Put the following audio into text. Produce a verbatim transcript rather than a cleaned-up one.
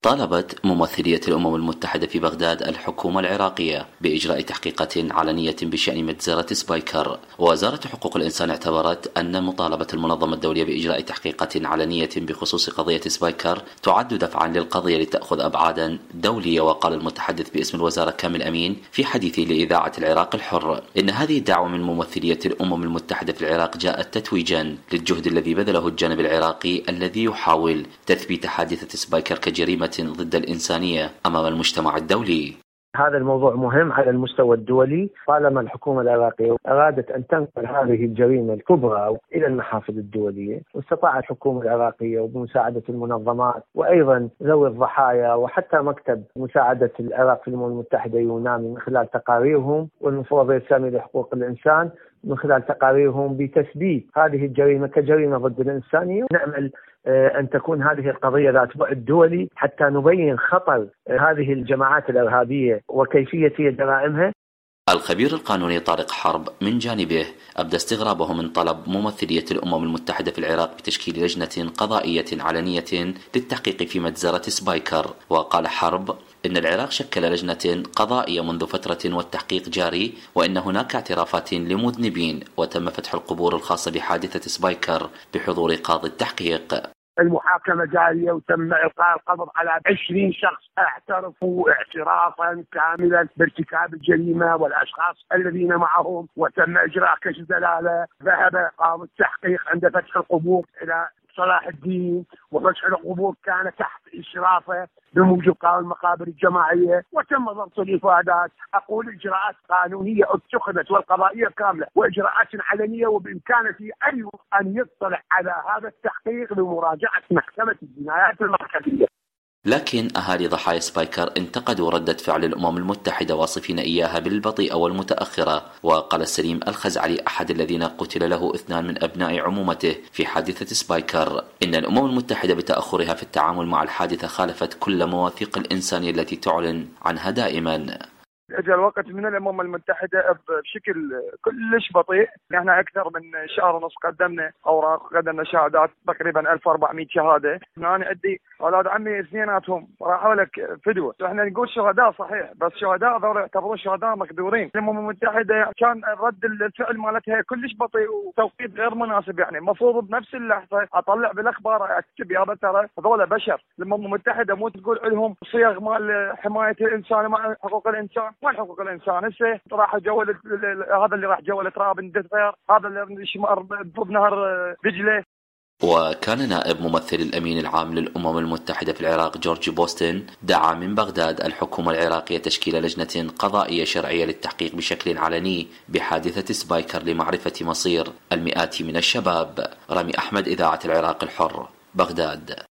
طالبت ممثلية الأمم المتحدة في بغداد الحكومة العراقية بإجراء تحقيقات علنية بشأن مجزرة سبايكر. ووزارة حقوق الإنسان اعتبرت أن مطالبة المنظمة الدولية بإجراء تحقيقات علنية بخصوص قضية سبايكر تعد دفعا للقضية لتأخذ أبعادا دولية. وقال المتحدث باسم الوزارة كامل أمين في حديثه لإذاعة العراق الحر إن هذه الدعوة من ممثلية الأمم المتحدة في العراق جاءت تتويجا للجهد الذي بذله الجانب العراقي الذي يحاول تثبيت حادثة سبايكر كجريمة ضد الإنسانية أمام المجتمع الدولي. هذا الموضوع مهم على المستوى الدولي، طالما الحكومة العراقية أرادت أن تنقل هذه الجريمة الكبرى إلى المحافل الدولية، واستطاعت الحكومة العراقية وبمساعدة المنظمات وأيضا ذوي الضحايا وحتى مكتب مساعدة العراق في الأمم المتحدة يونامي من خلال تقاريرهم والمفوضية السامية لحقوق الإنسان من خلال تقاريرهم بتثبيت هذه الجريمة كجريمة ضد الإنسانية. نأمل أن تكون هذه القضية ذات بعد دولي حتى نبين خطر هذه الجماعات الإرهابية وكيفية جرائمها. الخبير القانوني طارق حرب من جانبه أبدى استغرابه من طلب ممثلية الأمم المتحدة في العراق بتشكيل لجنة قضائية علنية للتحقيق في مجزرة سبايكر. وقال حرب إن العراق شكل لجنة قضائية منذ فترة والتحقيق جاري، وإن هناك اعترافات لمذنبين وتم فتح القبور الخاصة بحادثة سبايكر بحضور قاضي التحقيق. المحاكمة جارية وتم إلقاء القبض على عشرين شخص اعترفوا اعترافا كاملا بارتكاب الجريمة والأشخاص الذين معهم، وتم إجراء كشف دلالة. ذهب قاضي التحقيق عند فتح القبور إلى صلاح الدين، وفتح القبور كان تحت إشرافه بموجب قانون المقابر الجماعية، وتم ضبط الإفادات. أقول إجراءات قانونية اتخذت والقضائية كاملة وإجراءات علنية، وبإمكانه أي أن يطلع على هذا التحقيق بمراجعة محكمة الجنايات المركزية. لكن أهالي ضحايا سبايكر انتقدوا ردة فعل الأمم المتحدة واصفين إياها بالبطيئة والمتأخرة. وقال السليم الخزعلي أحد الذين قتل له اثنان من أبناء عمومته في حادثة سبايكر إن الأمم المتحدة بتأخرها في التعامل مع الحادثة خالفت كل مواثيق الإنسانية التي تعلن عنها دائما. اجى الوقت من الامم المتحده بشكل كلش بطيء. احنا اكثر من شهر ونص قدمنا اوراق، قدمنا شهادات تقريبا ألف وأربعمية شهاده. انا عندي اولاد عمي اثنيناتهم راحوا لك فدوه. احنا نقول شهداء صحيح، بس شهداء هذول يعتبرون شهداء مقدورين. الامم المتحده كان رد الفعل مالتها كلش بطيء وتوقيت غير مناسب. يعني المفروض بنفس اللحظه اطلع بالاخبار اكتب يا ترى هذول بشر. الامم المتحده مو تقول لهم صيغ مال حمايه الانسان مع حقوق الانسان. ما حقوق الانسان هسه راح جول هذا اللي راح جول تراب الدثير، هذا اللي شمر بنهر دجله. وكان نائب ممثل الأمين العام للأمم المتحدة في العراق جورج بوستن دعا من بغداد الحكومة العراقية تشكيل لجنة قضائية شرعية للتحقيق بشكل علني بحادثة سبايكر لمعرفة مصير المئات من الشباب. رامي أحمد، إذاعة العراق الحر، بغداد.